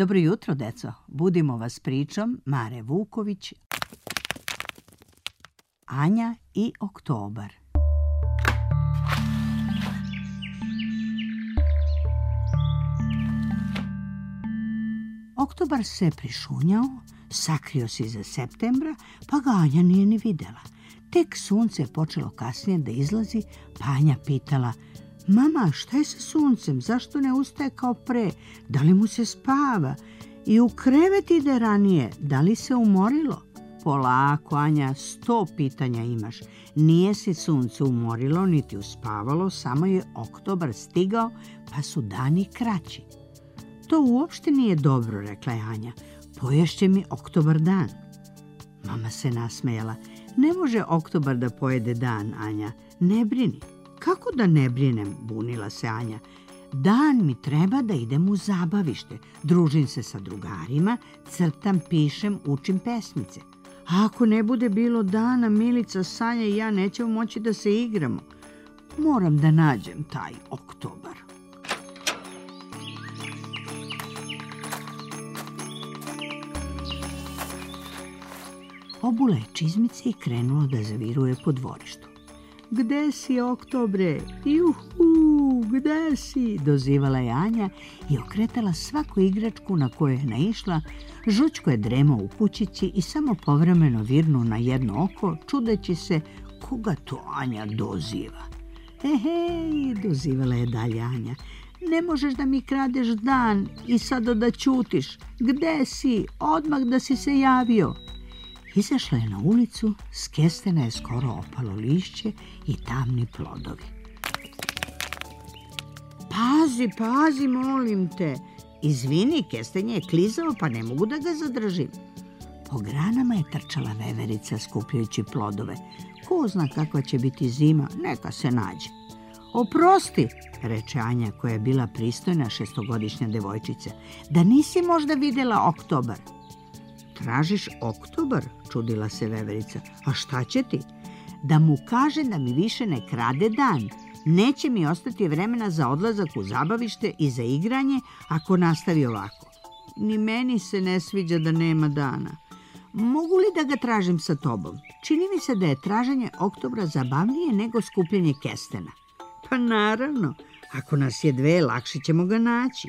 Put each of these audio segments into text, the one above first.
Dobro jutro, deco. Budimo vas pričom Mare Vuković, Anja i Oktobar. Oktobar se prišunjao, sakrio se iza septembra, pa ga Anja nije ni videla. Tek sunce je počelo kasnije da izlazi, pa Anja pitala: Mama, šta je sa suncem? Zašto ne ustaje kao pre? Da li mu se spava? I u krevet ide ranije. Da li se umorilo? Polako, Anja, 100 pitanja imaš. Nije se sunce umorilo, niti uspavalo, samo je Oktobar stigao, pa su dani kraći. To uopšte nije dobro, rekla je Anja. Poješće mi Oktobar dan. Mama se nasmejala. Ne može Oktobar da pojede dan, Anja. Ne brini. Kako da ne brinem, bunila se Anja. Dan mi treba da idem u zabavište. Družim se sa drugarima, crtam, pišem, učim pesmice. A ako ne bude bilo dana, Milica, Sanja i ja nećemo moći da se igramo. Moram da nađem taj Oktobar. Obula je čizmice i krenulo da zaviruje po dvorištu. Gde si, Oktobre? Juhu, gde si? Dozivala je Anja i okretala svaku igračku na koju je naišla. Žućko je dremao u kućici i samo povremeno virnuo na jedno oko, čudeći se koga to Anja doziva. Hej, dozivala je dalje Anja. Ne možeš da mi kradeš dan i sada da ćutiš. Gde si? Odmah da si se javio. Izašla je na ulicu, s kestena je skoro opalo lišće i tamni plodovi. Pazi, molim te. Izvini, kestenje je klizao, pa ne mogu da ga zadržim. Po granama je trčala veverica skupljajući plodove. Ko zna kakva će biti zima, neka se nađe. Oprosti, reče Anja, koja je bila pristojna 6-godišnja devojčica, da nisi možda videla Oktobar. Tražiš Oktobar? Čudila se veverica. A šta će ti? Da mu kaže da mi više ne krade dan. Neće mi ostati vremena za odlazak u zabavište i za igranje ako nastavi ovako. Ni meni se ne sviđa da nema dana. Mogu li da ga tražim sa tobom? Čini mi se da je traženje Oktobra zabavnije nego skupljanje kestena. Pa naravno, ako nas je dve, lakše ćemo ga naći.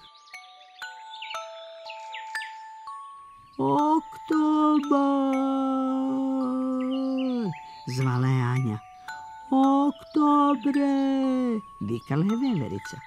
Oktobar, zvala je Anja. Oktobre, vikala je veverica.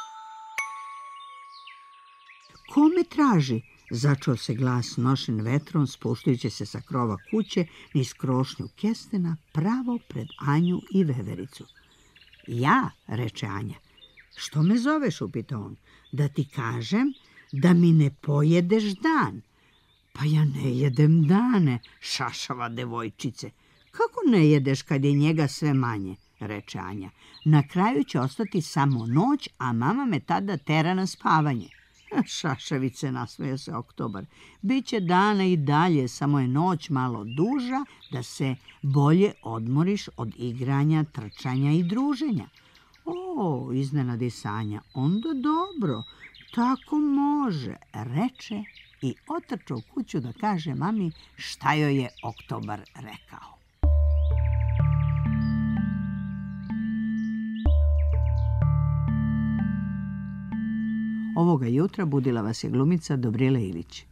Ko me traži? Začuo se glas nošen vetrom, spuštajući se sa krova kuće niz krošnju kestena pravo pred Anju i vevericu. Ja, reče Anja. Što me zoveš, upitao on. Da ti kažem da mi ne pojedeš dan. Pa ja ne jedem dane, šašava devojčice. Kako ne jedeš kad je njega sve manje, reče Anja. Na kraju će ostati samo noć, a mama me tada tera na spavanje. Šašavice, nasmejo se Oktobar. Biće dana i dalje, samo je noć malo duža da se bolje odmoriš od igranja, trčanja i druženja. O, iznenadi se Anja. Onda dobro, tako može, reče i otrčao u kuću da kaže mami šta joj je Oktobar rekao. Ovoga jutra budila vas je glumica Dobrila Ilić.